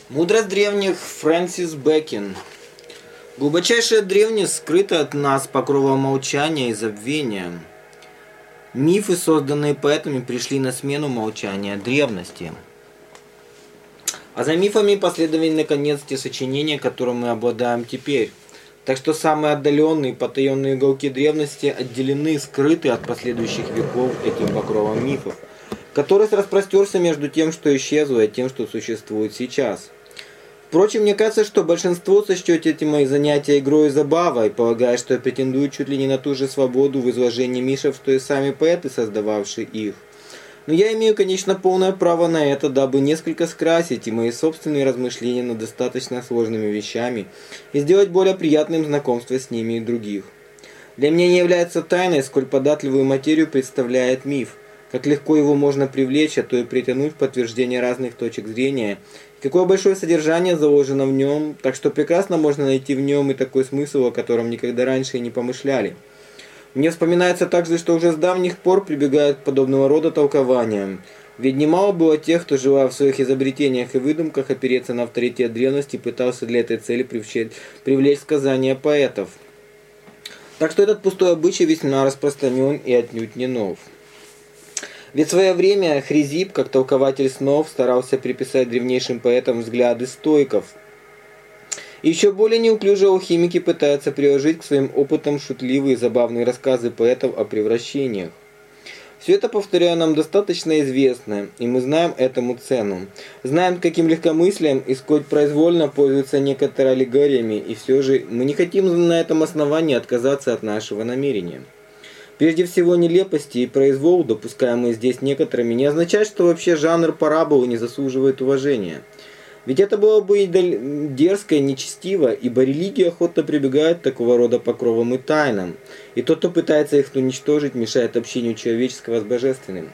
Мудрость древних Фрэнсис Бэкон. Глубочайшая древность скрыта от нас покровом молчания и забвения. Мифы, созданные поэтами, пришли на смену молчания древности. А за мифами последовали наконец те сочинения, которым мы обладаем теперь. Так что самые отдаленные, потаенные уголки древности отделены, скрыты от последующих веков этим покровом мифов, который распростерся между тем, что исчезло, и тем, что существует сейчас. Впрочем, мне кажется, что большинство сочтет эти мои занятия игрой и забавой, полагая, что я претендую чуть ли не на ту же свободу в изложении мифов, что и сами поэты, создававшие их. Но я имею, конечно, полное право на это, дабы несколько скрасить и мои собственные размышления над достаточно сложными вещами и сделать более приятным знакомство с ними и других. Для меня не является тайной, сколь податливую материю представляет миф, как легко его можно привлечь, а то и притянуть в подтверждение разных точек зрения, какое большое содержание заложено в нем, так что прекрасно можно найти в нем и такой смысл, о котором никогда раньше и не помышляли. Мне вспоминается также, что уже с давних пор прибегают к подобного рода толкованиям. Ведь немало было тех, кто, желая в своих изобретениях и выдумках опереться на авторитет древности, пытался для этой цели привлечь сказания поэтов. Так что этот пустой обычай весьма распространен и отнюдь не нов. Ведь в свое время Хризип, как толкователь снов, старался приписать древнейшим поэтам взгляды стоиков. И еще более неуклюжие алхимики пытаются приложить к своим опытам шутливые и забавные рассказы поэтов о превращениях. Все это, повторяю, нам достаточно известно, и мы знаем этому цену. Знаем, каким легкомыслием и сколь произвольно пользуются некоторые аллегориями, и все же мы не хотим на этом основании отказаться от нашего намерения. Прежде всего, нелепости и произвол, допускаемые здесь некоторыми, не означает, что вообще жанр параболы не заслуживает уважения. Ведь это было бы и дерзко и нечестиво, ибо религия охотно прибегает к такого рода покровам и тайнам, и тот, кто пытается их уничтожить, мешает общению человеческого с божественным.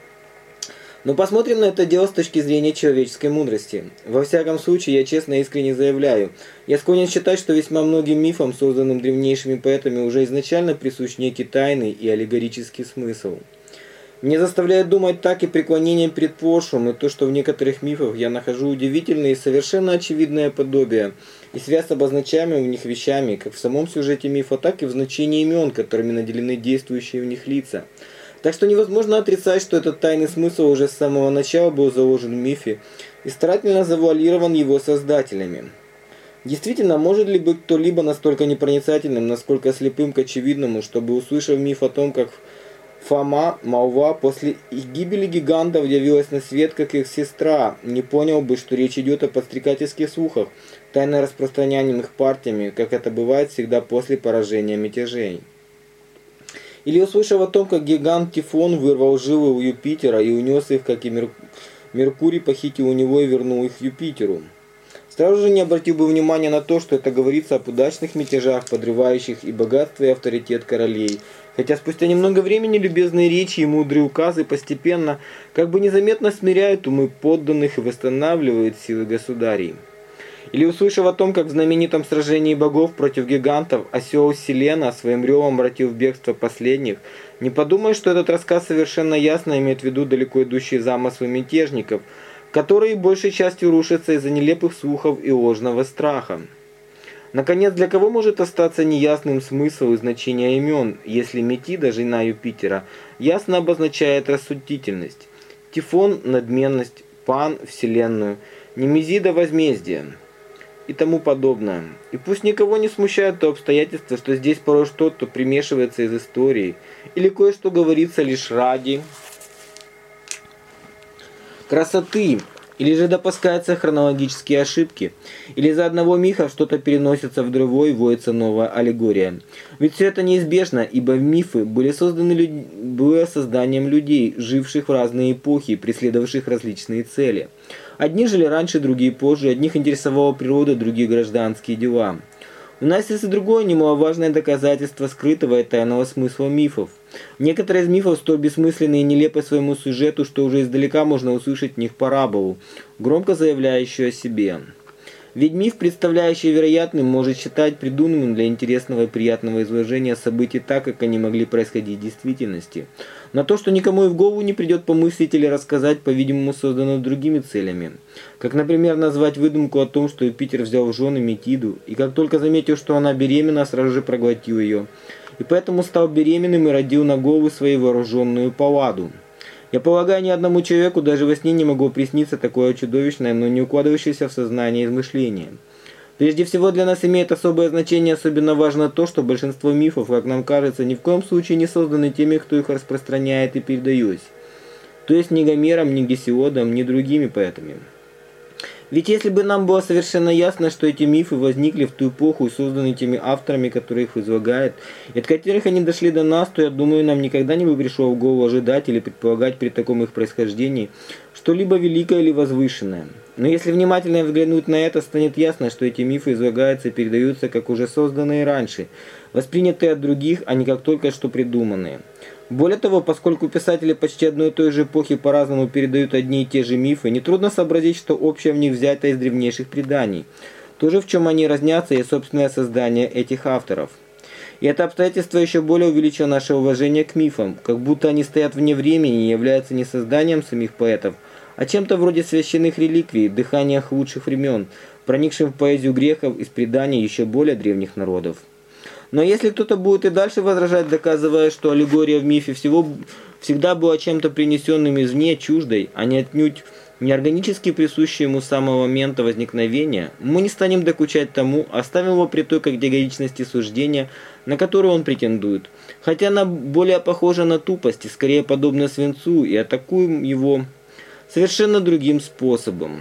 Но посмотрим на это дело с точки зрения человеческой мудрости. Во всяком случае, я честно и искренне заявляю, я склонен считать, что весьма многим мифам, созданным древнейшими поэтами, уже изначально присущ некий тайный и аллегорический смысл. Мне заставляет думать так и преклонение перед прошлым, и то, что в некоторых мифах я нахожу удивительные и совершенно очевидное подобие, и связь с обозначаемыми в них вещами, как в самом сюжете мифа, так и в значении имен, которыми наделены действующие в них лица. Так что невозможно отрицать, что этот тайный смысл уже с самого начала был заложен в мифе и старательно завуалирован его создателями. Действительно, может ли быть кто-либо настолько непроницательным, насколько слепым к очевидному, чтобы, услышав миф о том, как Фома, молва, после их гибели гигантов явилась на свет как их сестра, не понял бы, что речь идет о подстрекательских слухах, тайно распространяемых партиями, как это бывает всегда после поражения мятежей. Или услышав о том, как гигант Тифон вырвал жилы у Юпитера и унес их, как и Меркурий похитил у него и вернул их Юпитеру. Сразу же не обратил бы внимания на то, что это говорится об удачных мятежах, подрывающих и богатство, и авторитет королей. Хотя спустя немного времени любезные речи и мудрые указы постепенно, как бы незаметно смиряют умы подданных и восстанавливают силы государей. Или услышав о том, как в знаменитом сражении богов против гигантов осел Селена своим ревом обратил в бегство последних, не подумай, что этот рассказ совершенно ясно имеет в виду далеко идущие замыслы мятежников, которые большей частью рушатся из-за нелепых слухов и ложного страха. Наконец, для кого может остаться неясным смысл и значение имен, если Метида, жена Юпитера, ясно обозначает рассудительность, Тифон – надменность, Пан – вселенную, Немезида – возмездие и тому подобное. И пусть никого не смущает то обстоятельство, что здесь порой что-то примешивается из истории, или кое-что говорится лишь ради красоты, или же допускаются хронологические ошибки, или из-за одного мифа что-то переносится в другой, вводится новая аллегория. Ведь все это неизбежно, ибо мифы были созданием людей, живших в разные эпохи, преследовавших различные цели. Одни жили раньше, другие позже, одних интересовала природа, других гражданские дела. У нас есть и другое немаловажное доказательство скрытого и тайного смысла мифов. Некоторые из мифов столь бессмысленны и нелепы своему сюжету, что уже издалека можно услышать в них параболу, громко заявляющую о себе. Ведь миф, представляющий вероятным, может считать придуманным для интересного и приятного изложения событий так, как они могли происходить в действительности. Но то, что никому и в голову не придет помыслить или рассказать, по-видимому, создано другими целями. Как, например, назвать выдумку о том, что Юпитер взял в жены Метиду, и как только заметил, что она беременна, сразу же проглотил ее. И поэтому стал беременным и родил на голову своей вооруженную Палладу. Я полагаю, ни одному человеку даже во сне не могло присниться такое чудовищное, но не укладывающееся в сознание измышление. Прежде всего, для нас имеет особое значение, особенно важно то, что большинство мифов, как нам кажется, ни в коем случае не созданы теми, кто их распространяет и передает. То есть ни Гомером, ни Гесиодом, ни другими поэтами. Ведь если бы нам было совершенно ясно, что эти мифы возникли в ту эпоху и созданы теми авторами, которые их излагают, и от которых они дошли до нас, то, я думаю, нам никогда не бы пришло в голову ожидать или предполагать при таком их происхождении что-либо великое или возвышенное. Но если внимательно взглянуть на это, станет ясно, что эти мифы излагаются и передаются как уже созданные раньше, воспринятые от других, а не как только что придуманные. Более того, поскольку писатели почти одной и той же эпохи по-разному передают одни и те же мифы, нетрудно сообразить, что общее в них взято из древнейших преданий. То же, в чем они разнятся, и собственное создание этих авторов. И это обстоятельство еще более увеличило наше уважение к мифам, как будто они стоят вне времени и являются не созданием самих поэтов, а чем-то вроде священных реликвий, дыханиях лучших времен, проникшим в поэзию греков из преданий еще более древних народов. Но если кто-то будет и дальше возражать, доказывая, что аллегория в мифе всегда была чем-то принесенным извне, чуждой, а не отнюдь неорганически присущей ему с самого момента возникновения, мы не станем докучать тому, оставим его при той категоричности суждения, на которую он претендует. Хотя она более похожа на тупость и скорее подобна свинцу, и атакуем его совершенно другим способом.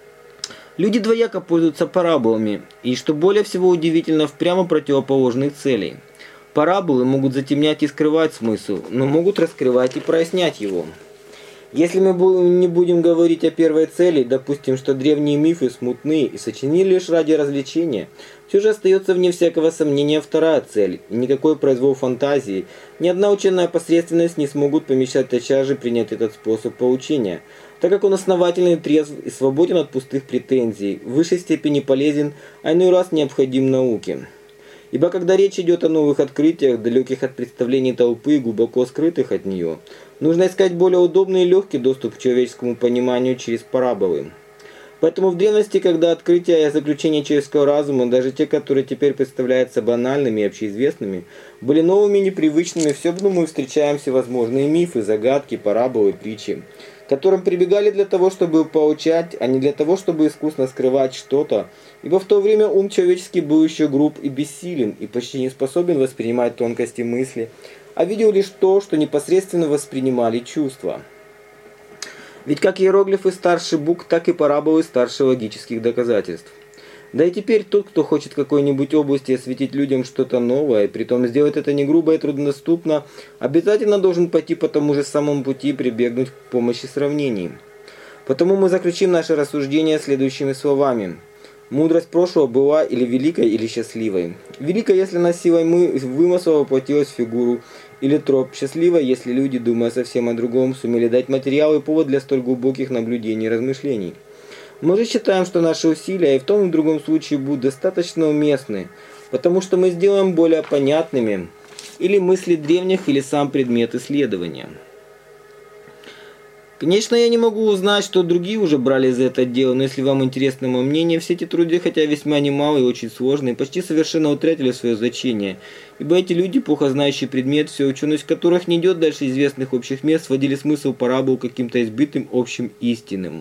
Люди двояко пользуются параболами, и, что более всего удивительно, в прямо противоположных целей. Параболы могут затемнять и скрывать смысл, но могут раскрывать и прояснять его. Если мы не будем говорить о первой цели, допустим, что древние мифы смутны и сочинили лишь ради развлечения, все же остается вне всякого сомнения вторая цель, и никакой произвол фантазии, ни одна ученая посредственность не смогут помешать тотчас же принять этот способ поучения, так как он основательный, трезв и свободен от пустых претензий, в высшей степени полезен, а иной раз необходим науке. Ибо когда речь идет о новых открытиях, далеких от представлений толпы и глубоко скрытых от нее, нужно искать более удобный и легкий доступ к человеческому пониманию через параболы. Поэтому в древности, когда открытия и заключения человеческого разума, даже те, которые теперь представляются банальными и общеизвестными, были новыми и непривычными, всюду мы встречаем всевозможные мифы, загадки, параболы, притчи, к которым прибегали для того, чтобы поучать, а не для того, чтобы искусно скрывать что-то, ибо в то время ум человеческий был еще груб и бессилен, и почти не способен воспринимать тонкости мысли, а видел лишь то, что непосредственно воспринимали чувства. Ведь как иероглифы старше букв, так и параболы старше логических доказательств. Да и теперь тот, кто хочет в какой-нибудь области осветить людям что-то новое, и притом сделать это не грубо и труднодоступно, обязательно должен пойти по тому же самому пути и прибегнуть к помощи сравнений. Потому мы заключим наше рассуждение следующими словами. Мудрость прошлого была или великой, или счастливой. Великой, если она силой вымысла воплотилась в фигуру или троп. Счастливой, если люди, думая совсем о другом, сумели дать материал и повод для столь глубоких наблюдений и размышлений. Мы же считаем, что наши усилия и в том и в другом случае будут достаточно уместны, потому что мы сделаем более понятными или мысли древних, или сам предмет исследования. Конечно, я не могу узнать, что другие уже брали за это дело, но если вам интересно мое мнение, все эти труды, хотя весьма немалые и очень сложные, почти совершенно утратили свое значение, ибо эти люди, плохо знающие предмет, вся ученость которых не идет дальше известных общих мест, сводили смысл парабол каким-то избитым общим истинным.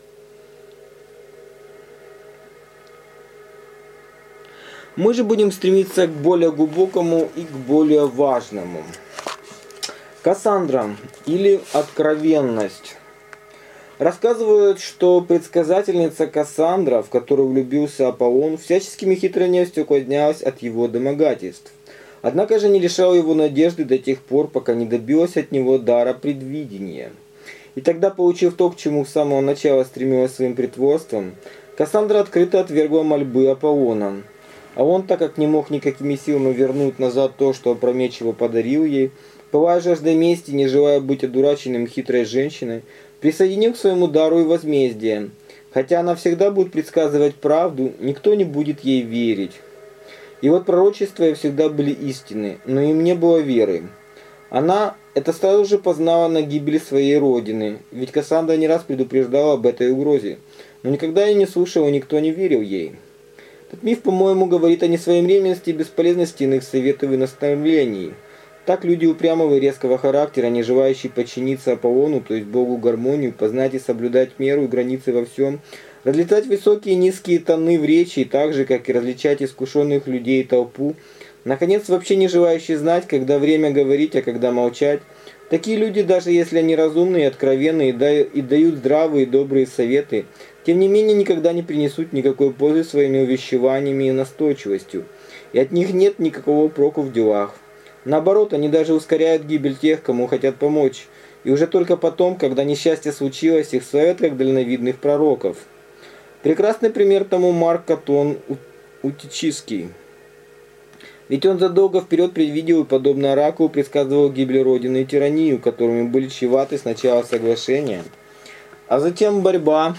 Мы же будем стремиться к более глубокому и к более важному. Кассандра или откровенность. Рассказывают, что предсказательница Кассандра, в которую влюбился Аполлон, всяческими хитростью уклонялась от его домогательств. Однако же не лишала его надежды до тех пор, пока не добилась от него дара предвидения. И тогда, получив то, к чему с самого начала стремилась своим притворством, Кассандра открыто отвергла мольбы Аполлона. А он, так как не мог никакими силами вернуть назад то, что опрометчиво подарил ей, пылая жаждой мести, не желая быть одураченным хитрой женщиной, присоединил к своему дару и возмездие. Хотя она всегда будет предсказывать правду, никто не будет ей верить. И вот пророчества всегда были истинны, но им не было веры. Она это сразу же познала на гибели своей родины, ведь Кассандра не раз предупреждала об этой угрозе, но никогда ее не слушал и никто не верил ей. Этот миф, по-моему, говорит о несвоевременности и бесполезности иных советов и наставлений. Так люди упрямого и резкого характера, не желающие подчиниться Аполлону, то есть Богу гармонию, познать и соблюдать меру и границы во всем, различать высокие и низкие тоны в речи, так же, как и различать искушенных людей и толпу, наконец, вообще не желающие знать, когда время говорить, а когда молчать. Такие люди, даже если они разумные и откровенные и дают здравые и добрые советы, тем не менее никогда не принесут никакой пользы своими увещеваниями и настойчивостью, и от них нет никакого проку в делах. Наоборот, они даже ускоряют гибель тех, кому хотят помочь, и уже только потом, когда несчастье случилось, их славят как дальновидных пророков. Прекрасный пример тому Марк Катон Утический. Ведь он задолго вперед предвидел и, подобно оракулу, предсказывал гибель Родины и тиранию, которыми были чреваты сначала соглашения, а затем борьба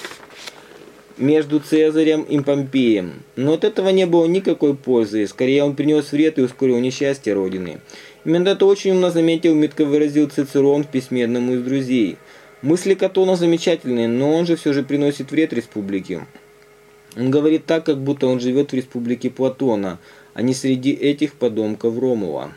между Цезарем и Помпеем. Но от этого не было никакой пользы, скорее он принес вред и ускорил несчастье Родины. Именно это очень умно заметил, метко выразил Цицерон в письме одному из друзей. Мысли Катона замечательные, но он же все же приносит вред республике. Он говорит так, как будто он живет в республике Платона, а не среди этих подонков Ромула.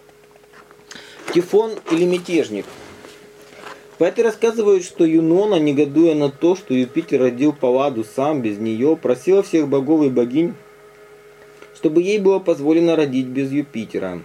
Тифон или мятежник. Поэты рассказывают, что Юнона, негодуя на то, что Юпитер родил Палладу сам, без нее, просила всех богов и богинь, чтобы ей было позволено родить без Юпитера.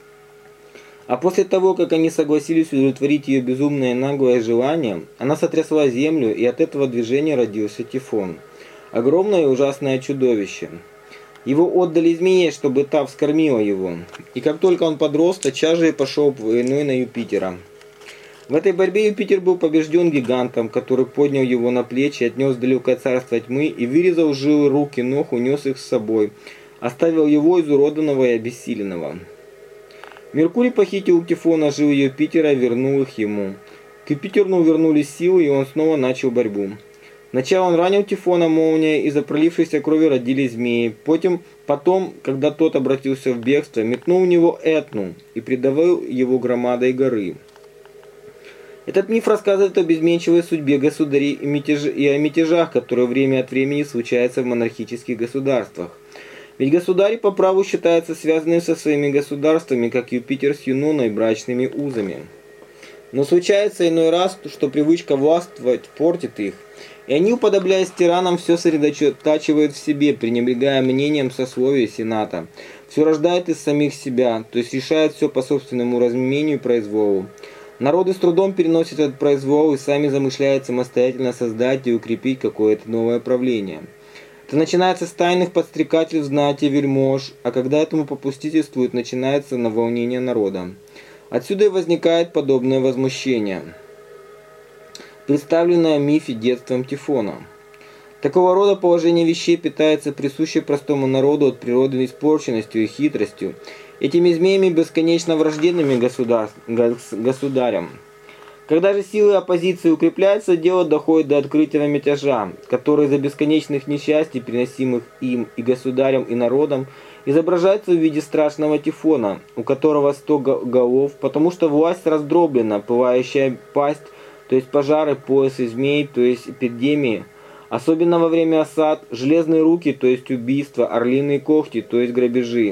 А после того, как они согласились удовлетворить ее безумное наглое желание, она сотрясла землю, и от этого движения родился Тифон. Огромное и ужасное чудовище. Его отдали змее, чтобы та вскормила его. И как только он подрос, тотчас же пошел войной на Юпитера. В этой борьбе Юпитер был побежден гигантом, который поднял его на плечи, отнес в далекое царство тьмы и, вырезав жилы рук и ног, унес их с собой, оставил его изуродованного и обессиленного. Меркурий похитил у Тифона жилы Юпитера и вернул их ему. К Юпитеру вернулись силы, и он снова начал борьбу. Сначала он ранил Тифона молнией, и за пролившейся кровью родились змеи. Потом, когда тот обратился в бегство, метнул в него Этну и придавил его громадой горы. Этот миф рассказывает о безменчивой судьбе государей и о мятежах, которые время от времени случаются в монархических государствах. Ведь государи по праву считаются связанными со своими государствами, как Юпитер с Юноной, брачными узами. Но случается иной раз, что привычка властвовать портит их, и они, уподобляясь тиранам, все сосредотачивают в себе, пренебрегая мнением сословия Сената. Все рождает из самих себя, то есть решает все по собственному разумению и произволу. Народы с трудом переносят этот произвол и сами замышляют самостоятельно создать и укрепить какое-то новое правление. Это начинается с тайных подстрекательств знати вельмож, а когда этому попустительствуют, начинается наволнение народа. Отсюда и возникает подобное возмущение, представленное в мифе детством Тифона. Такого рода положение вещей питается присущей простому народу от природы испорченностью и хитростью, этими змеями бесконечно враждебными государям. Когда же силы оппозиции укрепляются, дело доходит до открытия мятежа, который из-за бесконечных несчастий, приносимых им и государям, и народам, изображается в виде страшного Тифона, у которого 100 голов, потому что власть раздроблена, пылающая пасть, то есть пожары, поясы змей, то есть эпидемии, особенно во время осад, железные руки, то есть убийства, орлиные когти, то есть грабежи.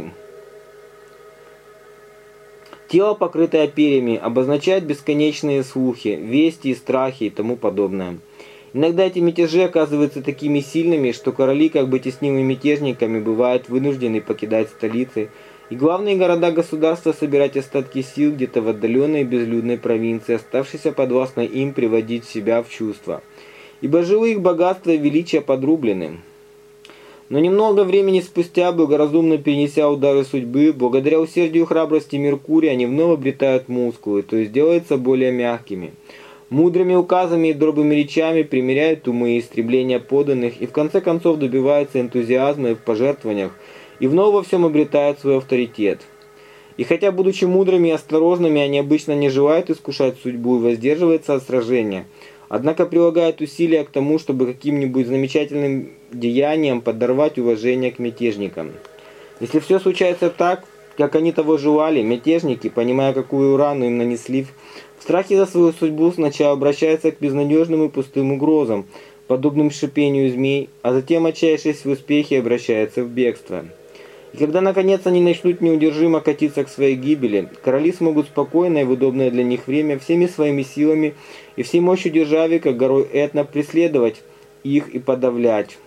Тело, покрытое перьями, обозначает бесконечные слухи, вести, страхи и тому подобное. Иногда эти мятежи оказываются такими сильными, что короли, как бы теснимыми мятежниками, бывают вынуждены покидать столицы и главные города государства собирать остатки сил где-то в отдаленной безлюдной провинции, оставшейся подвластной им приводить себя в чувство. Ибо живые их богатства и величие подрублены. Но немного времени спустя, благоразумно перенеся удары судьбы, благодаря усердию и храбрости Меркурия, они вновь обретают мускулы, то есть делаются более мягкими. Мудрыми указами и добрыми речами примиряют умы и истребления подданных, и в конце концов добиваются энтузиазма и в пожертвованиях, и вновь во всем обретают свой авторитет. И хотя, будучи мудрыми и осторожными, они обычно не желают искушать судьбу и воздерживаются от сражения, однако прилагают усилия к тому, чтобы каким-нибудь замечательным деянием подорвать уважение к мятежникам. Если все случается так, как они того желали, мятежники, понимая, какую рану им нанесли, в страхе за свою судьбу сначала обращаются к безнадежным и пустым угрозам, подобным шипению змей, а затем, отчаявшись в успехе, обращаются в бегство. И когда, наконец, они начнут неудержимо катиться к своей гибели, короли смогут спокойно и в удобное для них время всеми своими силами и всей мощью державы, как горой Этна, преследовать их и подавлять.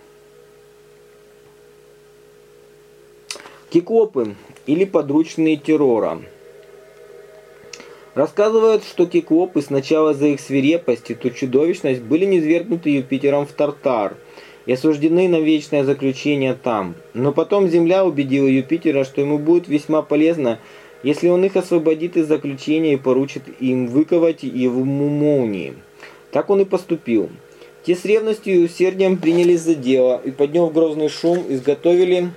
Киклопы или подручные террора. Рассказывают, что киклопы сначала за их свирепость и ту чудовищность были низвергнуты Юпитером в Тартар и осуждены на вечное заключение там. Но потом Земля убедила Юпитера, что ему будет весьма полезно, если он их освободит из заключения и поручит им выковать его молнии. Так он и поступил. Те с ревностью и усердием принялись за дело и, подняв грозный шум, изготовили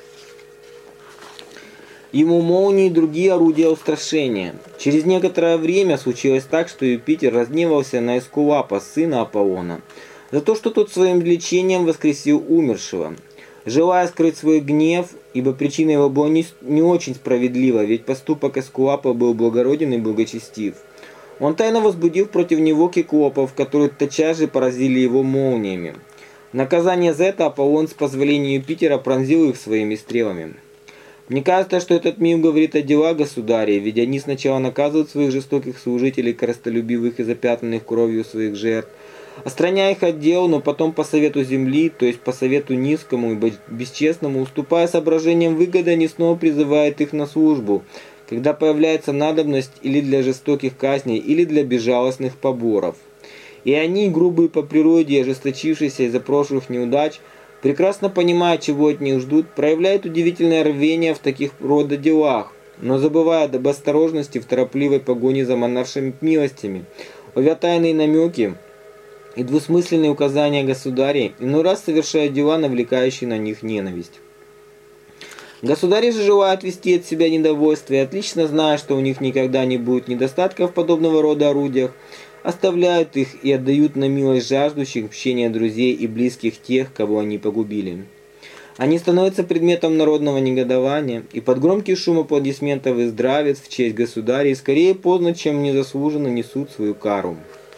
ему молнии и другие орудия устрашения. Через некоторое время случилось так, что Юпитер разгневался на Эскулапа, сына Аполлона, за то, что тот своим лечением воскресил умершего. Желая скрыть свой гнев, ибо причина его была не очень справедлива, ведь поступок Эскулапа был благороден и благочестив, он тайно возбудил против него киклопов, которые тотчас же поразили его молниями. В наказание за это Аполлон с позволения Юпитера пронзил их своими стрелами. Мне кажется, что этот миф говорит о делах государей, ведь они сначала наказывают своих жестоких служителей, корыстолюбивых и запятнанных кровью своих жертв, отстраняя их от дел, но потом по совету земли, то есть по совету низкому и бесчестному, уступая соображениям выгоды, они снова призывают их на службу, когда появляется надобность или для жестоких казней, или для безжалостных поборов. И они, грубые по природе, ожесточившиеся из-за прошлых неудач, прекрасно понимая, чего от них ждут, проявляют удивительное рвение в таких рода делах, но забывая об осторожности в торопливой погоне за монаршими милостями, ловя тайные намеки и двусмысленные указания государей, иной раз совершают дела, навлекающие на них ненависть. Государи же желают вести от себя недовольство и, отлично зная, что у них никогда не будет недостатка в подобного рода орудиях, оставляют их и отдают на милость жаждущих мщения друзей и близких тех, кого они погубили. Они становятся предметом народного негодования и под громкий шум аплодисментов и здравиц в честь государей скорее поздно, чем незаслуженно несут свою кару.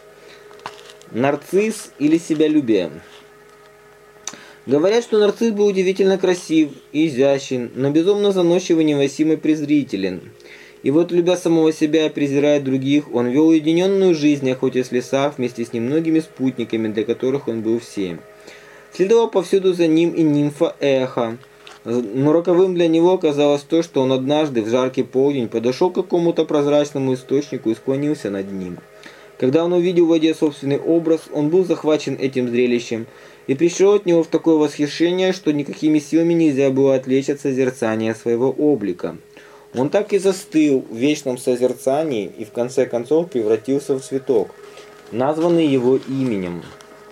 Нарцисс или себялюбие. Говорят, что нарцисс был удивительно красив и изящен, но безумно заносчив и невыносимо презрителен. И вот, любя самого себя и презирая других, он вел уединенную жизнь, охотясь в лесах вместе с немногими спутниками, для которых он был всем. Следовал повсюду за ним и нимфа Эхо, но роковым для него оказалось то, что он однажды в жаркий полдень подошел к какому-то прозрачному источнику и склонился над ним. Когда он увидел в воде собственный образ, он был захвачен этим зрелищем и пришел от него в такое восхищение, что никакими силами нельзя было отвлечь от созерцания своего облика. Он так и застыл в вечном созерцании и в конце концов превратился в цветок, названный его именем.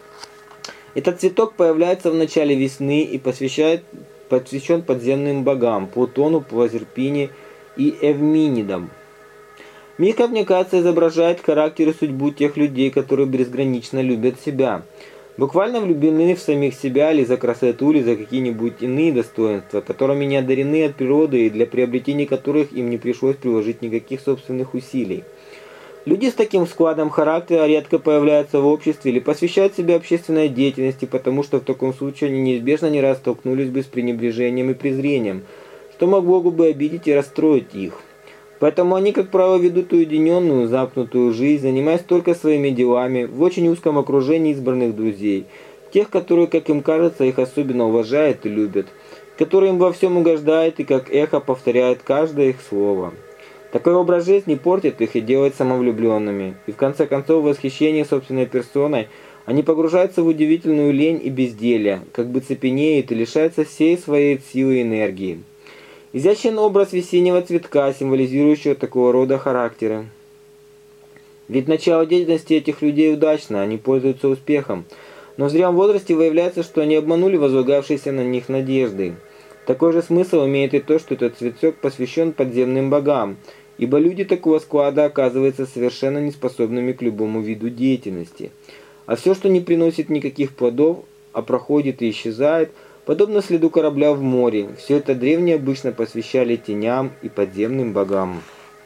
Этот цветок появляется в начале весны и посвящен подземным богам Плутону, Прозерпине и Эвменидам. Мир, как мне кажется, изображает характер и судьбу тех людей, которые безгранично любят себя, буквально влюблены в самих себя или за красоту, или за какие-нибудь иные достоинства, которыми не одарены от природы и для приобретения которых им не пришлось приложить никаких собственных усилий. Люди с таким складом характера редко появляются в обществе или посвящают себя общественной деятельности, потому что в таком случае они неизбежно не раз столкнулись бы с пренебрежением и презрением, что могло бы обидеть и расстроить их. Поэтому они, как правило, ведут уединенную, замкнутую жизнь, занимаясь только своими делами, в очень узком окружении избранных друзей, тех, которые, как им кажется, их особенно уважают и любят, которые им во всем угождают и как эхо повторяют каждое их слово. Такой образ жизни портит их и делает самовлюбленными, и в конце концов в восхищении собственной персоной они погружаются в удивительную лень и безделье, как бы цепенеют и лишаются всей своей силы и энергии. Изящен образ весеннего цветка, символизирующего такого рода характеры. Ведь начало деятельности этих людей удачно, они пользуются успехом, но в зрелом возрасте выявляется, что они обманули возлагавшиеся на них надежды. Такой же смысл имеет и то, что этот цветок посвящен подземным богам, ибо люди такого склада оказываются совершенно неспособными к любому виду деятельности. А все, что не приносит никаких плодов, а проходит и исчезает, подобно следу корабля в море, все это древние обычно посвящали теням и подземным богам.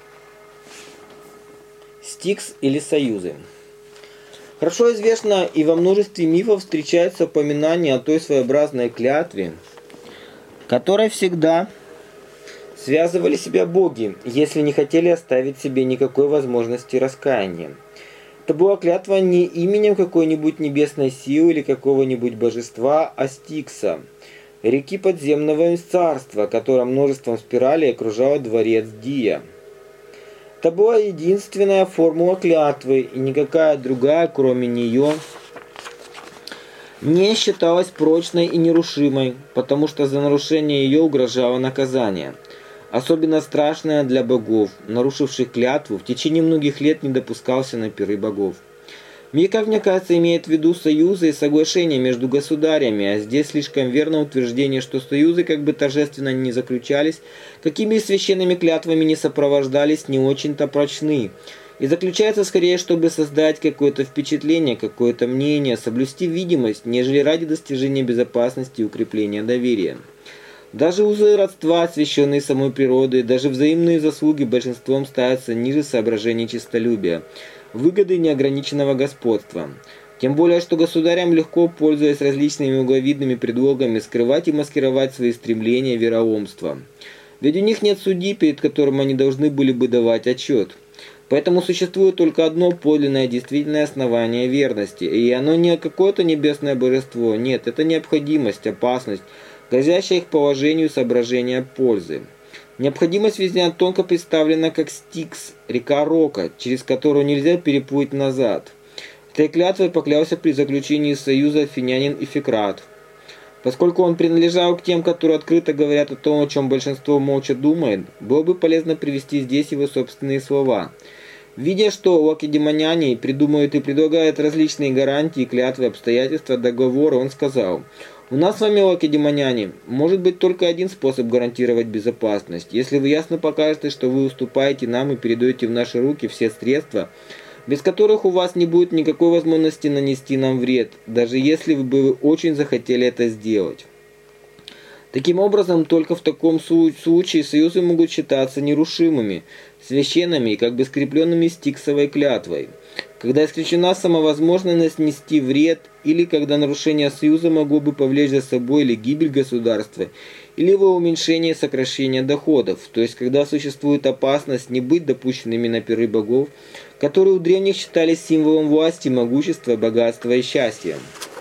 Стикс или союзы. Хорошо известно и во множестве мифов встречается упоминание о той своеобразной клятве, которой всегда связывали себя боги, если не хотели оставить себе никакой возможности раскаяния. Это была клятва не именем какой-нибудь небесной силы или какого-нибудь божества, а Стикса, реки подземного царства, которое множеством спиралей окружало дворец Дия. Это была единственная формула клятвы, и никакая другая, кроме нее, не считалась прочной и нерушимой, потому что за нарушение ее угрожало наказание. Особенно страшное для богов, нарушивших клятву, в течение многих лет не допускался на пиры богов. Мир, как мне кажется, имеет в виду союзы и соглашения между государями, а здесь слишком верно утверждение, что союзы, как бы торжественно ни заключались, какими священными клятвами не сопровождались, не очень-то прочны. И заключается скорее, чтобы создать какое-то впечатление, какое-то мнение, соблюсти видимость, нежели ради достижения безопасности и укрепления доверия. Даже узы родства, освященные самой природой, даже взаимные заслуги большинством ставятся ниже соображений честолюбия, выгоды неограниченного господства. Тем более, что государям легко, пользуясь различными угловидными предлогами, скрывать и маскировать свои стремления вероломства. Ведь у них нет судьи, перед которым они должны были бы давать отчет. Поэтому существует только одно подлинное действительное основание верности, и оно не какое-то небесное божество, нет, это необходимость, опасность, грозящая их положению соображения пользы. Необходимость везде тонко представлена как Стикс, река Рока, через которую нельзя переплыть назад. Этой клятвой поклялся при заключении союза Афинянин Ификрат. Поскольку он принадлежал к тем, которые открыто говорят о том, о чем большинство молча думает, было бы полезно привести здесь его собственные слова. Видя, что лакедемоняне придумывают и предлагают различные гарантии, клятвы, обстоятельства, договоры, он сказал: «У нас с вами, лакедемоняне, может быть только один способ гарантировать безопасность. Если вы ясно покажете, что вы уступаете нам и передаете в наши руки все средства, без которых у вас не будет никакой возможности нанести нам вред, даже если вы бы очень захотели это сделать». Таким образом, только в таком случае союзы могут считаться нерушимыми, священными и как бы скрепленными стиксовой клятвой. Когда исключена самовозможность нанести вред, или когда нарушение союза могло бы повлечь за собой или гибель государства, или его уменьшение и сокращение доходов, то есть когда существует опасность не быть допущенными на пиры богов, которые у древних считались символом власти, могущества, богатства и счастья.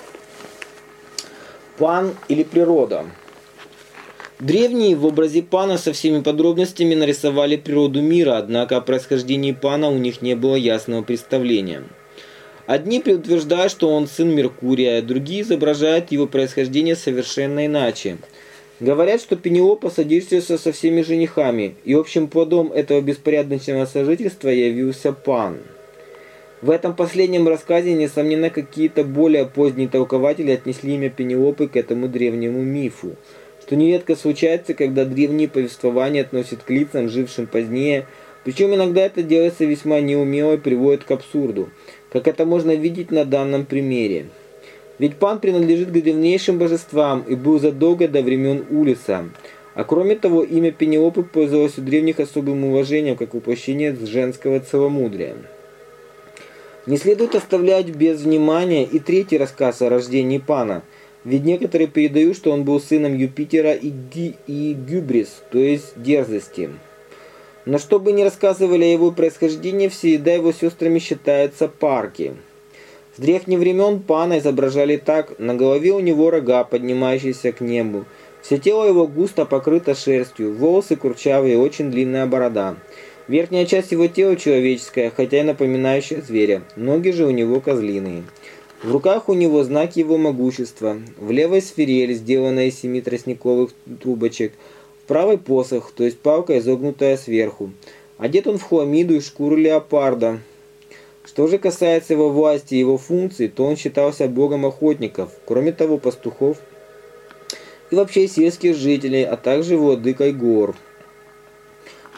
Пан или природа. Древние в образе Пана со всеми подробностями нарисовали природу мира, однако о происхождении Пана у них не было ясного представления. Одни утверждают, что он сын Меркурия, другие изображают его происхождение совершенно иначе. Говорят, что Пенелопа содержится со всеми женихами, и общим плодом этого беспорядочного сожительства явился Пан. В этом последнем рассказе, несомненно, какие-то более поздние толкователи отнесли имя Пенелопы к этому древнему мифу, что нередко случается, когда древние повествования относят к лицам, жившим позднее, причем иногда это делается весьма неумело и приводит к абсурду, как это можно видеть на данном примере. Ведь Пан принадлежит к древнейшим божествам и был задолго до времен Улиса. А кроме того, имя Пенелопы пользовалось у древних особым уважением, как воплощение женского целомудрия. Не следует оставлять без внимания и третий рассказ о рождении Пана, ведь некоторые передают, что он был сыном Юпитера и Гюбрис, то есть дерзости. Но что бы ни рассказывали о его происхождении, всегда его сестрами считаются парки. С древних времен Пана изображали так: на голове у него рога, поднимающиеся к небу, все тело его густо покрыто шерстью, волосы курчавые, очень длинная борода. Верхняя часть его тела человеческая, хотя и напоминающая зверя, ноги же у него козлиные. В руках у него знак его могущества, в левой свирель, сделанная из 7 тростниковых трубочек, в правой посох, то есть палка, изогнутая сверху. Одет он в хламиду и шкуру леопарда. Что же касается его власти и его функций, то он считался богом охотников, кроме того пастухов и вообще сельских жителей, а также владыкой гор.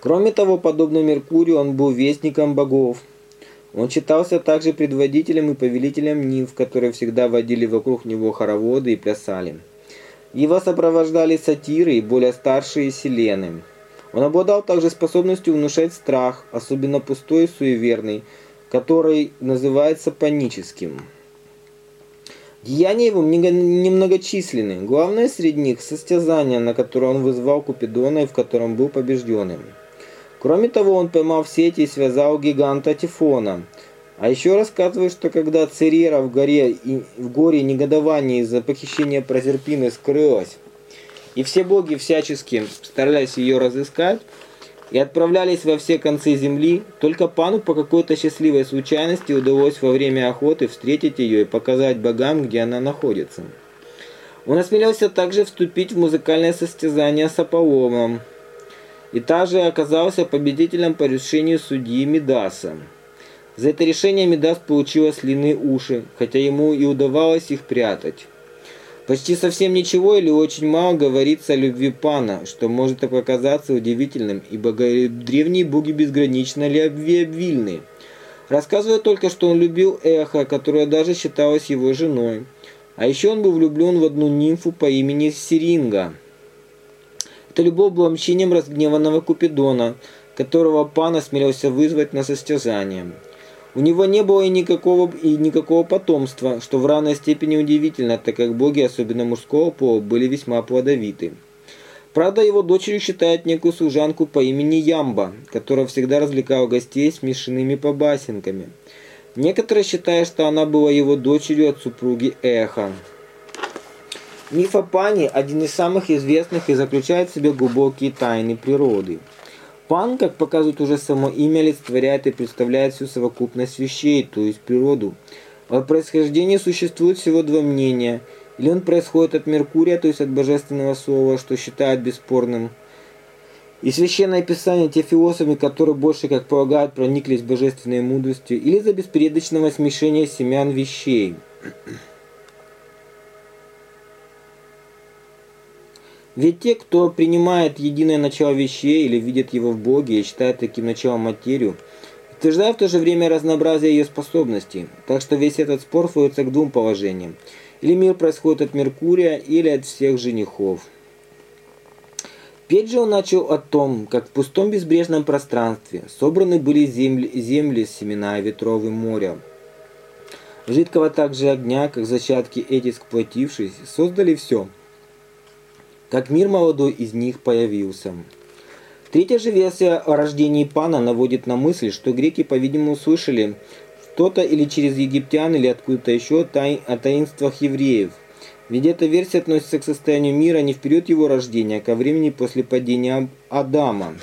Кроме того, подобно Меркурию, он был вестником богов. Он считался также предводителем и повелителем нимф, которые всегда водили вокруг него хороводы и плясали. Его сопровождали сатиры и более старшие селены. Он обладал также способностью внушать страх, особенно пустой и суеверный, который называется паническим. Деяния его немногочисленны. Главное среди них – состязание, на которое он вызвал Купидона и в котором был побежденным. Кроме того, он поймал в сети и связал гиганта Тифона. А еще рассказывают, что когда Церера в горе негодования из-за похищения Прозерпины скрылась, и все боги всячески старались ее разыскать и отправлялись во все концы земли, только Пану по какой-то счастливой случайности удалось во время охоты встретить ее и показать богам, где она находится. Он осмелился также вступить в музыкальное состязание с Аполлоном, и также оказался победителем по решению судьи Мидаса. За это решение Мидас получил ослиные уши, хотя ему и удавалось их прятать. Почти совсем ничего или очень мало говорится о любви Пана, что может показаться удивительным, ибо древние боги безгранично любвеобильны. Рассказывают только, что он любил Эхо, которая даже считалась его женой. А еще он был влюблен в одну нимфу по имени Сиринга. Эта любовь была мщением разгневанного Купидона, которого Пан осмелился вызвать на состязание. У него не было и никакого потомства, что в равной степени удивительно, так как боги, особенно мужского пола, были весьма плодовиты. Правда, его дочерью считают некую служанку по имени Ямба, которая всегда развлекала гостей смешными побасенками. Некоторые считают, что она была его дочерью от супруги Эхо. Миф о Пане один из самых известных и заключает в себе глубокие тайны природы. Пан, как показывает уже само имя, олицетворяет и представляет всю совокупность вещей, то есть природу. О происхождении существует всего два мнения. Или он происходит от Меркурия, то есть от божественного слова, что считают бесспорным. И Священное Писание, те философы, которые больше, как полагают, прониклись божественной мудростью, или за беспорядочного смешения семян вещей. Ведь те, кто принимает единое начало вещей или видит его в Боге и считает таким началом материю, утверждают в то же время разнообразие ее способностей. Так что весь этот спор сводится к двум положениям. Или мир происходит от Меркурия, или от всех женихов. Петь же он начал о том, как в пустом безбрежном пространстве собраны были земли, семена ветров и моря. Жидкого также огня, как зачатки эти сплотившись, создали все, как мир молодой из них появился. Третья же версия о рождении Пана наводит на мысль, что греки, по-видимому, слышали что-то или через египтян, или откуда-то еще о таинствах евреев. Ведь эта версия относится к состоянию мира не в период его рождения, а ко времени после падения Адама,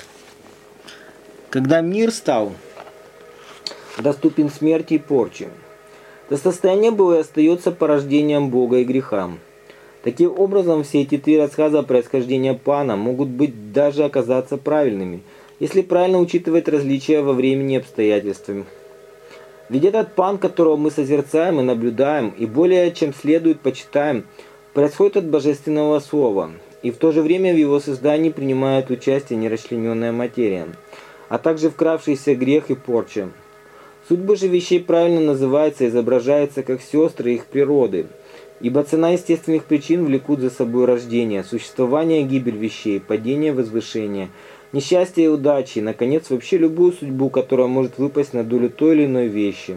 когда мир стал доступен смерти и порче. Это состояние было и остается порождением Бога и греха. Таким образом, все эти три рассказа о происхождении Пана могут быть даже оказаться правильными, если правильно учитывать различия во времени и обстоятельствах. Ведь этот Пан, которого мы созерцаем и наблюдаем, и более чем следует почитаем, происходит от Божественного Слова, и в то же время в его создании принимает участие нерасчлененная материя, а также вкравшийся грех и порча. Судьба же вещей правильно называется и изображается как сестры их природы, ибо цена естественных причин влекут за собой рождение, существование и гибель вещей, падение, возвышение, несчастье и удачи, и, наконец, вообще любую судьбу, которая может выпасть на долю той или иной вещи.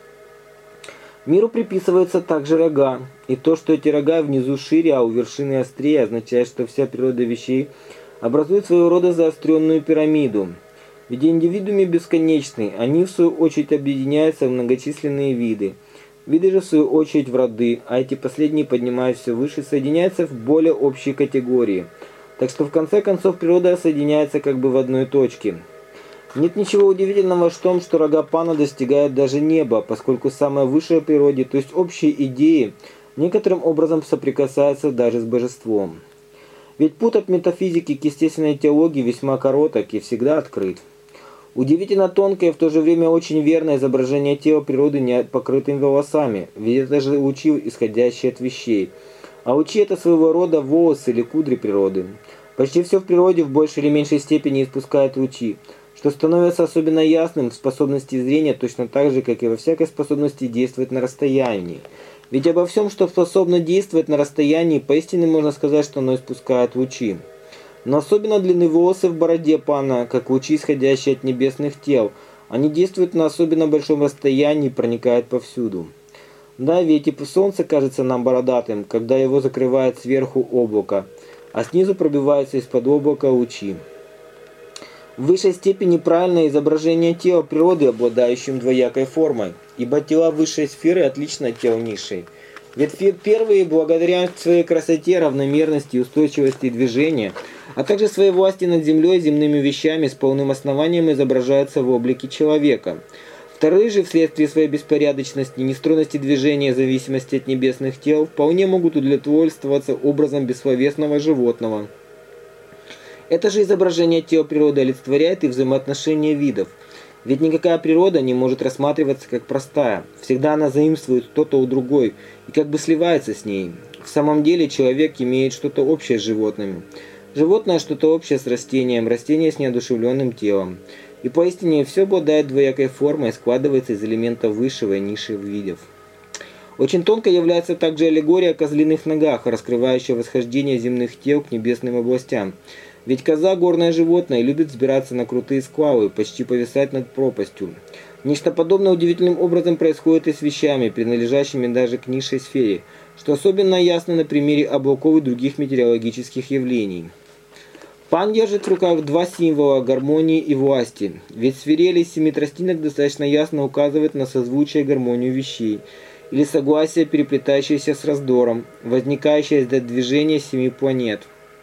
Миру приписываются также рога, и то, что эти рога внизу шире, а у вершины острее, означает, что вся природа вещей образует своего рода заостренную пирамиду. Ведь индивидуумы бесконечны, они в свою очередь объединяются в многочисленные виды. Виды же в свою очередь в роды, а эти последние, поднимаясь все выше, соединяются в более общие категории. Так что в конце концов природа соединяется как бы в одной точке. Нет ничего удивительного в том, что рога Пана достигают даже неба, поскольку самое высшее в природе, то есть общие идеи, некоторым образом соприкасаются даже с божеством. Ведь путь от метафизики к естественной теологии весьма короток и всегда открыт. Удивительно тонкое и в то же время очень верное изображение тела природы не покрытым волосами, ведь это же лучи, исходящие от вещей. А лучи – это своего рода волосы или кудри природы. Почти все в природе в большей или меньшей степени испускает лучи, что становится особенно ясным в способности зрения точно так же, как и во всякой способности действовать на расстоянии. Ведь обо всем, что способно действовать на расстоянии, поистине можно сказать, что оно испускает лучи. Но особенно длинные волосы в бороде пана, как лучи, исходящие от небесных тел, они действуют на особенно большом расстоянии и проникают повсюду. Да, ведь и солнце кажется нам бородатым, когда его закрывает сверху облако, а снизу пробиваются из-под облака лучи. В высшей степени правильное изображение тела природы, обладающим двоякой формой, ибо тела высшей сферы отличны от тел низшей. Ведь первые, благодаря своей красоте, равномерности, устойчивости движения, а также своей власти над землей и земными вещами, с полным основанием изображаются в облике человека. Вторые же, вследствие своей беспорядочности, нестройности движения и зависимости от небесных тел, вполне могут удовлетворствоваться образом бессловесного животного. Это же изображение тела природы олицетворяет и взаимоотношения видов. Ведь никакая природа не может рассматриваться как простая. Всегда она заимствует что-то у другой и как бы сливается с ней. В самом деле человек имеет что-то общее с животными. Животное что-то общее с растением, растение с неодушевленным телом. И поистине все обладает двоякой формой и складывается из элементов высшего и низших видов. Очень тонко является также аллегория о козлиных ногах, раскрывающая восхождение земных тел к небесным областям. Ведь коза, горное животное, любит взбираться на крутые скалы, почти повисать над пропастью. Нечто подобное удивительным образом происходит и с вещами, принадлежащими даже к низшей сфере, что особенно ясно на примере облаков и других метеорологических явлений. Пан держит в руках два символа гармонии и власти, ведь свирель из 7 тростинок достаточно ясно указывает на созвучие и гармонию вещей, или согласие, переплетающееся с раздором, возникающее из движения 7 планет.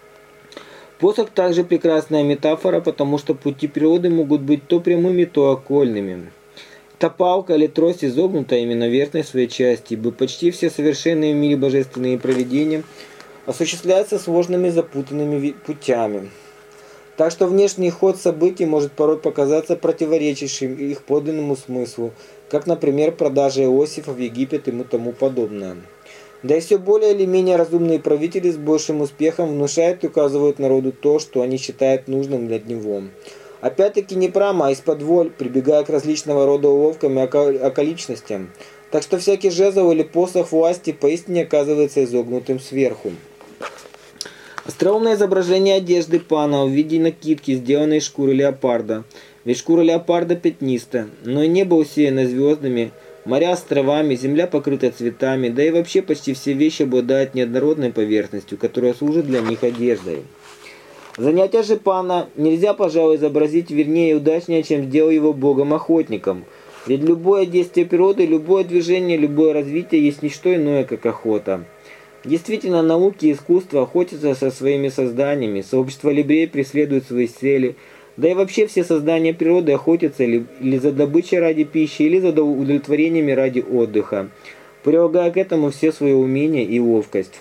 Посох также прекрасная метафора, потому что пути природы могут быть то прямыми, то окольными. Та палка или трость изогнута именно в верхней своей части, ибо почти все совершенные в мире божественные провидения осуществляются сложными запутанными путями. Так что внешний ход событий может порой показаться противоречащим их подлинному смыслу, как, например, продажа Иосифа в Египет и тому подобное. Да и все более или менее разумные правители с большим успехом внушают и указывают народу то, что они считают нужным для него. Опять-таки не прямо, а из-под воль, прибегая к различного рода уловкам и околичностям. Так что всякий жезл или посох власти поистине оказывается изогнутым сверху. Остроумное изображение одежды пана в виде накидки, сделанной из шкуры леопарда. Ведь шкура леопарда пятнистая, но и небо усеяно звездами, моря с травами, земля покрыта цветами, да и вообще почти все вещи обладают неоднородной поверхностью, которая служит для них одеждой. Занятие же пана нельзя, пожалуй, изобразить вернее и удачнее, чем сделал его богом-охотником. Ведь любое действие природы, любое движение, любое развитие есть не что иное, как охота. Действительно, науки и искусство охотятся со своими созданиями, сообщество либрей преследует свои цели, да и вообще все создания природы охотятся или за добычей ради пищи, или за удовлетворениями ради отдыха, прилагая к этому все свои умения и ловкость.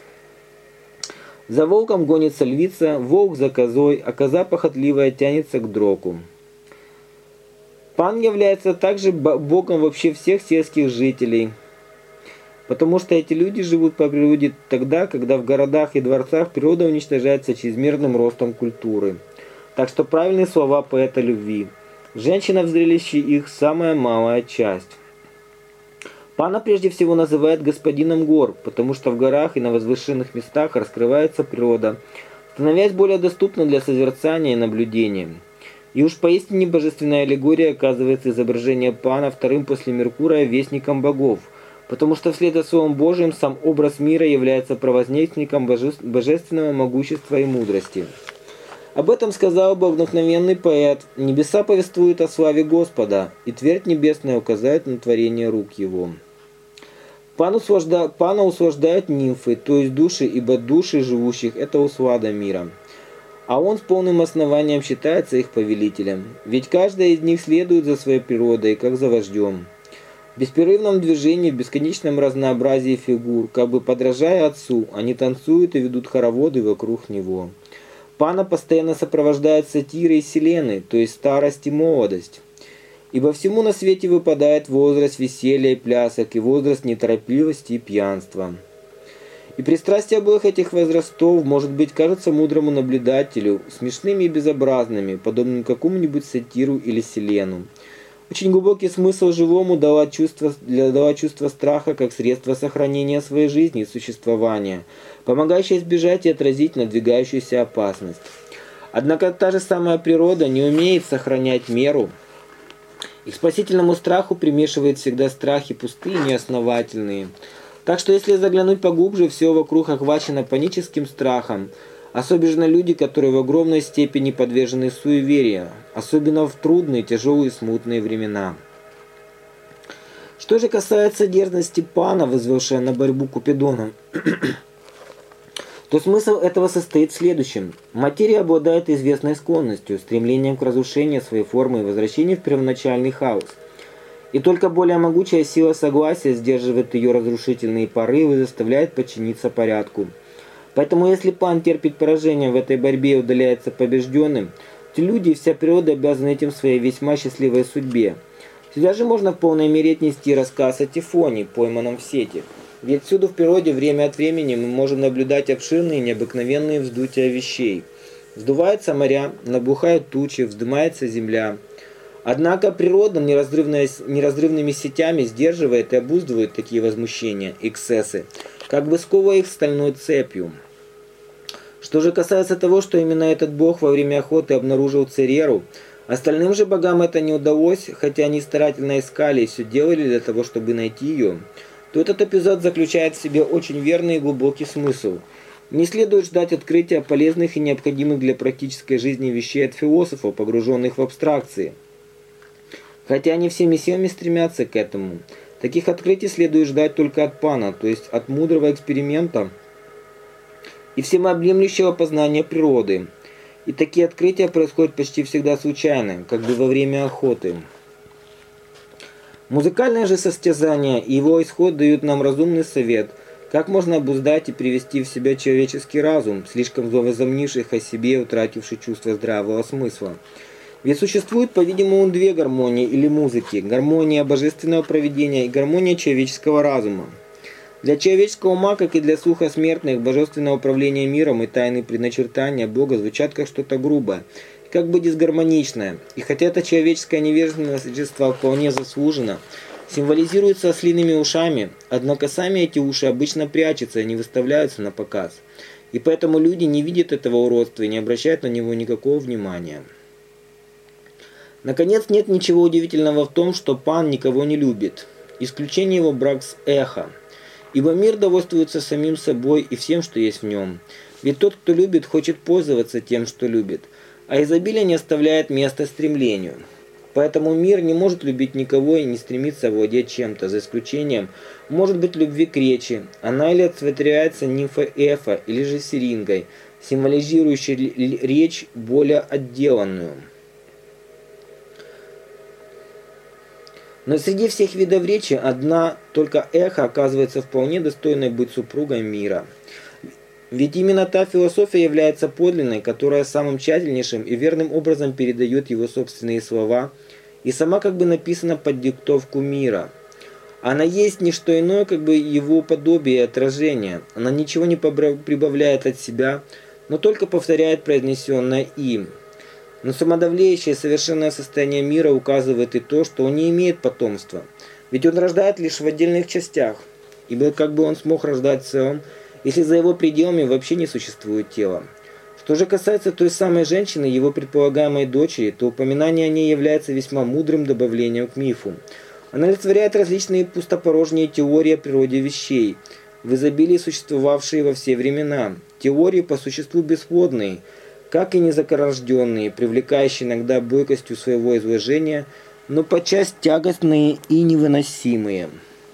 За волком гонится львица, волк за козой, а коза похотливая тянется к дроку. Пан является также богом вообще всех сельских жителей, потому что эти люди живут по природе тогда, когда в городах и дворцах природа уничтожается чрезмерным ростом культуры. Так что правильные слова поэта любви. Женщина в зрелище их самая малая часть. Пана прежде всего называют господином гор, потому что в горах и на возвышенных местах раскрывается природа, становясь более доступна для созерцания и наблюдения. И уж поистине божественная аллегория оказывается изображение Пана вторым после Меркурия вестником богов, потому что вслед за Словом Божиим сам образ мира является провозвестником божественного могущества и мудрости. Об этом сказал бы вдохновенный поэт: «Небеса повествуют о славе Господа, и твердь небесная указывает на творение рук Его». Пана услаждают нимфы, то есть души, ибо души живущих – это услада мира. А он с полным основанием считается их повелителем, ведь каждая из них следует за своей природой, как за вождем. В беспрерывном движении, в бесконечном разнообразии фигур, как бы подражая отцу, они танцуют и ведут хороводы вокруг него. Пана постоянно сопровождает сатиры и селены, то есть старость и молодость. Ибо всему на свете выпадает возраст веселья и плясок, и возраст неторопливости и пьянства. И пристрастия обоих этих возрастов, может быть, кажутся мудрому наблюдателю смешными и безобразными, подобным какому-нибудь сатиру или Селену. Очень глубокий смысл живому дала чувство страха как средство сохранения своей жизни и существования, помогающее избежать и отразить надвигающуюся опасность. Однако та же самая природа не умеет сохранять меру, и к спасительному страху примешивает всегда страхи пустые и неосновательные. Так что если заглянуть поглубже, все вокруг охвачено паническим страхом, особенно люди, которые в огромной степени подвержены суеверию, особенно в трудные, тяжелые, смутные времена. Что же касается дерзости Пана, вызвавшей на борьбу Купидона, то смысл этого состоит в следующем. Материя обладает известной склонностью, стремлением к разрушению своей формы и возвращению в первоначальный хаос. И только более могучая сила согласия сдерживает ее разрушительные порывы и заставляет подчиниться порядку. Поэтому если Пан терпит поражение в этой борьбе и удаляется побежденным, то люди и вся природа обязаны этим своей весьма счастливой судьбе. Сюда же можно в полной мере отнести рассказ о Тифоне, пойманном в сети. Ведь всюду в природе время от времени мы можем наблюдать обширные необыкновенные вздутия вещей. Вздуваются моря, набухают тучи, вздымается земля. Однако природа неразрывными сетями сдерживает и обуздывает такие возмущения, эксцессы, как бы сковывая их стальной цепью. Что же касается того, что именно этот бог во время охоты обнаружил Цереру, остальным же богам это не удалось, хотя они старательно искали и все делали для того, чтобы найти ее, то этот эпизод заключает в себе очень верный и глубокий смысл. Не следует ждать открытия полезных и необходимых для практической жизни вещей от философов, погруженных в абстракции. Хотя они всеми силами стремятся к этому. Таких открытий следует ждать только от Пана, то есть от мудрого эксперимента и всеобъемлющего познания природы. И такие открытия происходят почти всегда случайно, как бы во время охоты. Музыкальное же состязание и его исход дают нам разумный совет, как можно обуздать и привести в себя человеческий разум, слишком возомнивших о себе и утративший чувство здравого смысла. Ведь существует, по-видимому, две гармонии или музыки – гармония божественного провидения и гармония человеческого разума. Для человеческого ума, как и для слуха смертных, божественное управление миром и тайны предначертания Бога звучат как что-то грубое, как бы дисгармоничное. И хотя это человеческое невежество вполне заслужено, символизируется ослиными ушами, однако сами эти уши обычно прячутся и не выставляются на показ. И поэтому люди не видят этого уродства и не обращают на него никакого внимания. Наконец, нет ничего удивительного в том, что Пан никого не любит. Исключение его брак с Эхо. Ибо мир довольствуется самим собой и всем, что есть в нем. Ведь тот, кто любит, хочет пользоваться тем, что любит. А изобилие не оставляет места стремлению. Поэтому мир не может любить никого и не стремится овладеть чем-то, за исключением, может быть, любви к речи. Она или олицетворяется нимфой Эфа, или же Сирингой, символизирующей речь более отделанную. Но среди всех видов речи одна только Эхо оказывается вполне достойной быть супругой мира. Ведь именно та философия является подлинной, которая самым тщательнейшим и верным образом передает его собственные слова и сама как бы написана под диктовку мира. Она есть не что иное, как бы его подобие и отражение. Она ничего не прибавляет от себя, но только повторяет произнесенное им. Но самодовлеющее совершенное состояние мира указывает и то, что он не имеет потомства. Ведь он рождает лишь в отдельных частях. Ибо как бы он смог рождать в целом, если за его пределами вообще не существует тела. Что же касается той самой женщины, его предполагаемой дочери, то упоминание о ней является весьма мудрым добавлением к мифу. Она олицетворяет различные пустопорожние теории о природе вещей, в изобилии существовавшие во все времена. Теории по существу бесплодные, как и незакорожденные, привлекающие иногда бойкостью своего изложения, но подчас тягостные и невыносимые.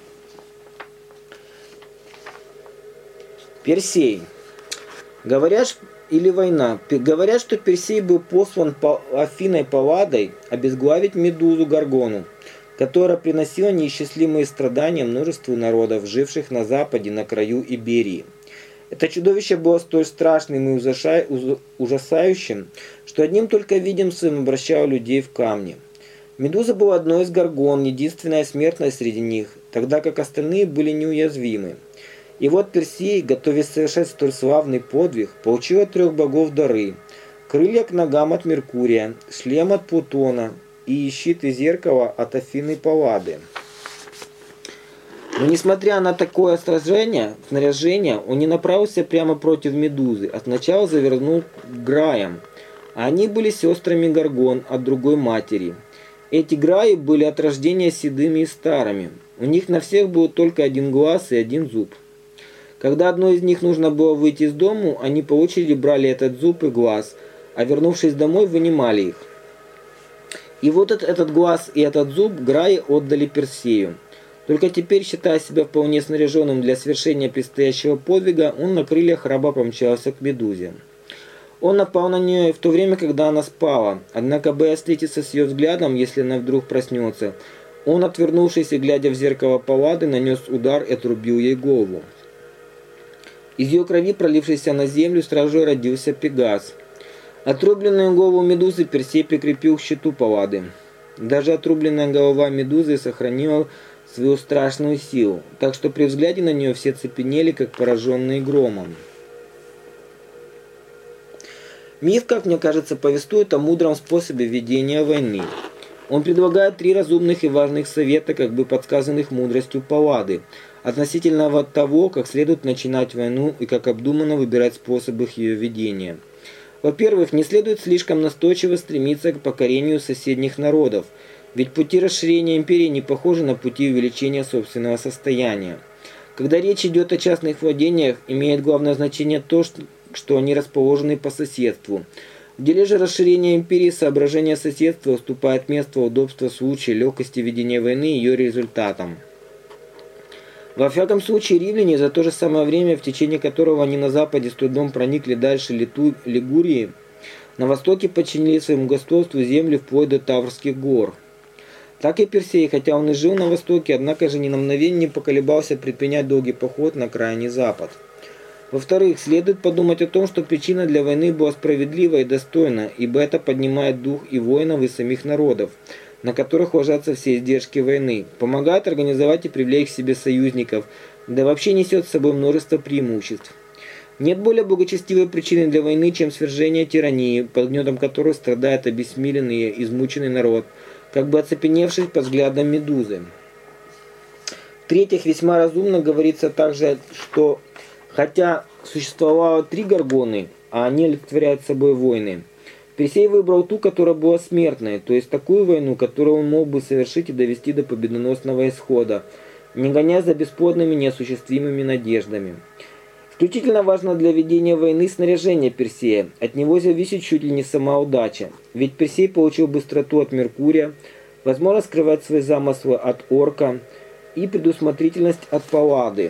Персей. Говорят, или война. Говорят, что Персей был послан Афиной Палладой обезглавить Медузу Горгону, которая приносила неисчислимые страдания множеству народов, живших на западе, на краю Иберии. Это чудовище было столь страшным и ужасающим, что одним только видом своим обращало людей в камни. Медуза была одной из горгон, единственная смертная среди них, тогда как остальные были неуязвимы. И вот Персей, готовясь совершать столь славный подвиг, получил от 3 богов дары: крылья к ногам от Меркурия, шлем от Плутона и щит и зеркало от Афины Паллады. Но несмотря на такое снаряжение, он не направился прямо против Медузы, а сначала завернул к Граям. Они были сестрами Горгон от другой матери. Эти Граи были от рождения седыми и старыми. У них на всех был только один глаз и один зуб. Когда одной из них нужно было выйти из дому, они по очереди брали этот зуб и глаз, а вернувшись домой, вынимали их. И вот этот глаз и этот зуб Граи отдали Персею. Только теперь, считая себя вполне снаряженным для свершения предстоящего подвига, он на крыльях раба помчался к Медузе. Он напал на нее в то время, когда она спала, однако, боясь встретиться с ее взглядом, если она вдруг проснется, он, отвернувшись и глядя в зеркало Паллады, нанес удар и отрубил ей голову. Из ее крови, пролившейся на землю, сразу же родился Пегас. Отрубленную голову Медузы Персей прикрепил к щиту Паллады. Даже отрубленная голова Медузы сохранила свою страшную силу, так что при взгляде на нее все цепенели, как пораженные громом. Миф, как мне кажется, повествует о мудром способе ведения войны. Он предлагает 3 разумных и важных совета, как бы подсказанных мудростью Паллады, относительно того, как следует начинать войну и как обдуманно выбирать способ их ее ведения. Во-первых, не следует слишком настойчиво стремиться к покорению соседних народов, ведь пути расширения империи не похожи на пути увеличения собственного состояния. Когда речь идет о частных владениях, имеет главное значение то, что они расположены по соседству. В деле же расширения империи соображение соседства уступает место удобства случая, легкости ведения войны и ее результатам. Во всяком случае, римляне за то же самое время, в течение которого они на западе с трудом проникли дальше Лигурии, на востоке подчинили своему господству земли вплоть до Таврских гор. Так и Персей, хотя он и жил на востоке, однако же ни на мгновение не поколебался предпринять долгий поход на крайний запад. Во-вторых, следует подумать о том, что причина для войны была справедлива и достойна, ибо это поднимает дух и воинов, и самих народов, на которых ложатся все издержки войны, помогает организовать и привлечь к себе союзников, да вообще несет с собой множество преимуществ. Нет более благочестивой причины для войны, чем свержение тирании, под гнетом которой страдает обессмиленный и измученный народ, как бы оцепеневший под взглядом Медузы. В-третьих, весьма разумно говорится также, что хотя существовало 3 Горгоны, а они олицетворяют собой войны, Персей выбрал ту, которая была смертной, то есть такую войну, которую он мог бы совершить и довести до победоносного исхода, не гоняя за бесплодными неосуществимыми надеждами. Исключительно важно для ведения войны снаряжение Персея, от него зависит чуть ли не сама удача, ведь Персей получил быстроту от Меркурия, возможность скрывать свои замыслы от Орка и предусмотрительность от Паллады.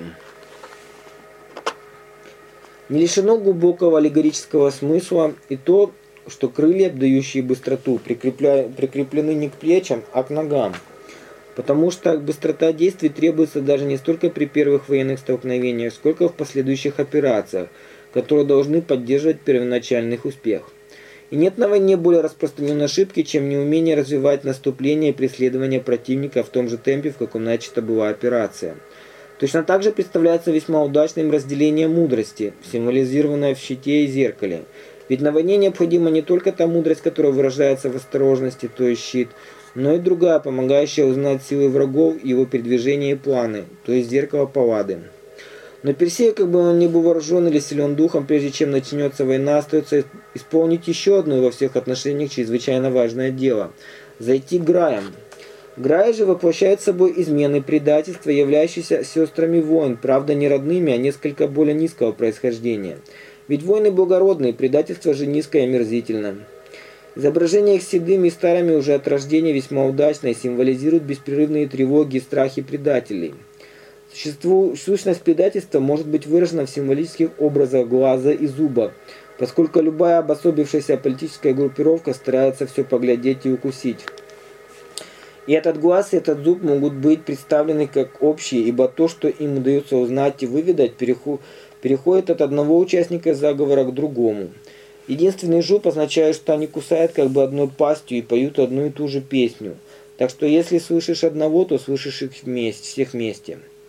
Не лишено глубокого аллегорического смысла и то, что крылья, дающие быстроту, прикреплены не к плечам, а к ногам, потому что быстрота действий требуется даже не столько при первых военных столкновениях, сколько в последующих операциях, которые должны поддерживать первоначальный успех. И нет на войне более распространенной ошибки, чем неумение развивать наступление и преследование противника в том же темпе, в каком начата была операция. Точно так же представляется весьма удачным разделение мудрости, символизированное в щите и зеркале. Ведь на войне необходима не только та мудрость, которая выражается в осторожности, то есть щит, но и другая, помогающая узнать силы врагов, его передвижения и планы, то есть зеркало Паллады. Но Персею, как бы он ни был вооружен или силен духом, прежде чем начнется война, остается исполнить еще одно во всех отношениях чрезвычайно важное дело – зайти к Граям. Граи же воплощают собой измены, предательства, являющиеся сестрами войн, правда не родными, а несколько более низкого происхождения. Ведь войны благородные, предательство же низкое и омерзительно. Изображение их седыми и старыми уже от рождения весьма удачно и символизирует беспрерывные тревоги и страхи предателей. Сущность предательства может быть выражена в символических образах глаза и зуба, поскольку любая обособившаяся политическая группировка старается все поглядеть и укусить. И этот глаз, и этот зуб могут быть представлены как общие, ибо то, что им удается узнать и выведать, переходит от одного участника заговора к другому. Единственный зуб означает, что они кусают как бы одной пастью и поют одну и ту же песню. Так что если слышишь одного, то слышишь их вместе, всех вместе.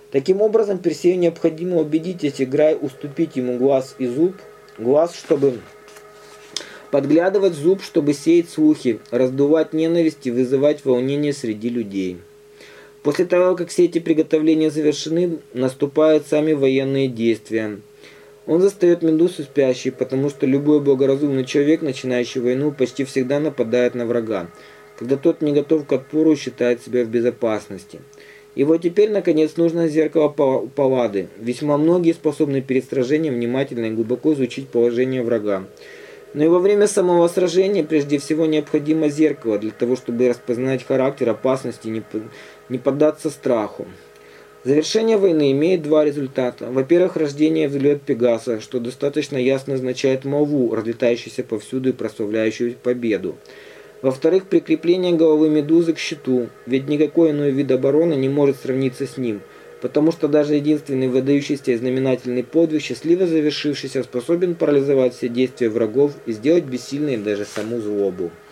Таким образом, Персею необходимо убедить Этиграй уступить ему глаз, чтобы подглядывать в зуб, чтобы сеять слухи, раздувать ненависть и вызывать волнение среди людей. После того, как все эти приготовления завершены, наступают сами военные действия. Он застает Медусу спящей, потому что любой благоразумный человек, начинающий войну, почти всегда нападает на врага, когда тот не готов к отпору и считает себя в безопасности. И вот теперь, наконец, нужно зеркало Паллады. Весьма многие способны перед сражением внимательно и глубоко изучить положение врага. Но и во время самого сражения прежде всего необходимо зеркало, для того, чтобы распознать характер опасности и не поддаться страху. Завершение войны имеет два результата. Во-первых, рождение взлет Пегаса, что достаточно ясно означает молву, разлетающуюся повсюду и прославляющую победу. Во-вторых, прикрепление головы Медузы к щиту, ведь никакой иной вид обороны не может сравниться с ним, потому что даже единственный выдающийся и знаменательный подвиг, счастливо завершившийся, способен парализовать все действия врагов и сделать бессильной даже саму злобу.